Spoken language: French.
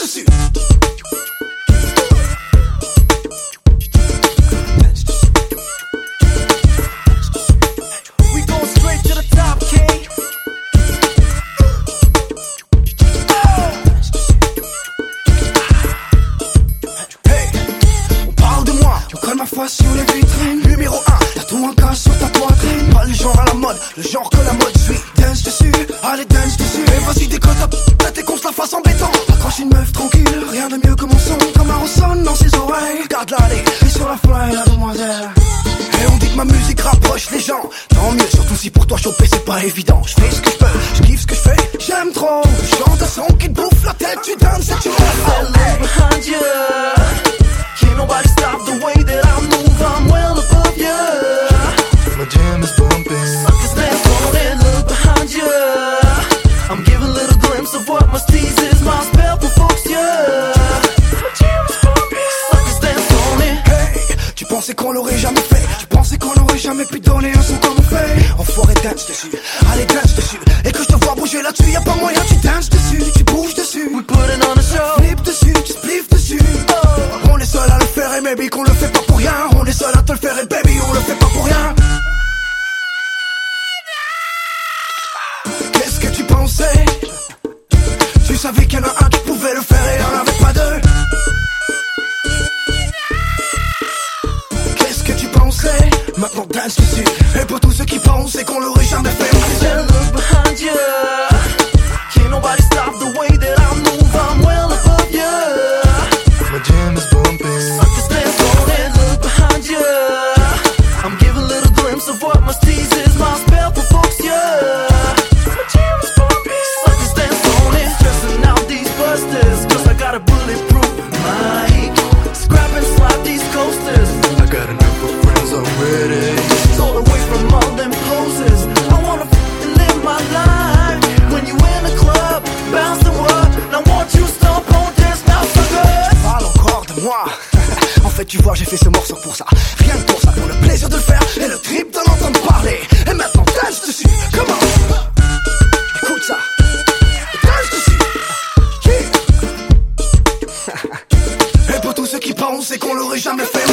dessus. We go straight to the top, King. Hey, on parle de moi, on colle ma face sur les vitrines. Numéro 1, t'as tout un cas sur ta poitrine. Pas le genre à la mode, le genre que la mode suit. Dance dessus, allez dance dessus. Et vas-y décolle ta tête qu'on se la fasse embêtant. Accroche une meuf tranquille, rien de mieux que mon son. Comme un ressonne dans ses oreilles. Garde-la allez, et sur la fly la demoiselle. Et on dit que ma musique rapproche les gens. Tant mieux, surtout si pour toi choper c'est pas évident. Je fais ce que je peux, je kiffe ce que je fais. J'aime trop, je chante un son qui te bouffe la tête. Tu danses et tu look behind you. Can't nobody stop the way that I move. I'm well above you. My jam is bumping. Suckers dance on it, look behind you. I'm giving a little glimpse of what my steez is. My spell provokes you. My jam is bumping. Suckers dance on it. Hey, tu pensais qu'on l'aurait jamais fait. Tu pensais qu'on aurait jamais pu donner un son comme on fait. Enfoiré dance dessus, allez dance dessus. Et que je te vois bouger là-dessus, y'a pas moyen. Tu danses dessus, tu bouges dessus. We put it on a show. Flip dessus, tu spliff dessus. On est seul à le faire et maybe qu'on le fait pas pour rien. On est seul à te le faire et baby on le fait pas pour rien. Qu'est-ce que tu pensais? Tu savais qu'il y en a un qui pouvait le faire et y'en avait pas deux. Qu'est-ce que tu pensais? Maintenant dance dessus. Et pour tous ceux qui pensaient qu'on l'aurait jamais fait. Look behind you. Can't nobody stop the way that I move. I'm well above you. My jam is bumping. Suckers dance on it, look behind you. I'm giving a little glimpse of what my steez is. My spell provokes you. My jam is bumping. Suckers dance on it, stressing out these busters. Cause I got a bulletproof mic. Scrap and slap these coasters. I got enough of friends already. Sold away from all them poses. I wanna live my life. When you in the club, bounce the what? Now won't you stomp on this now, sucker? Tu parles encore de moi. En fait tu vois j'ai fait ce morceau pour ça. Rien que pour ça, pour le plaisir de le faire. Et le trip d'en entendre parler. Et maintenant dance dessus, comment? Écoute ça. Dance dessus. Yeah. Et pour tous ceux qui pensent qu'on l'aurait jamais fait.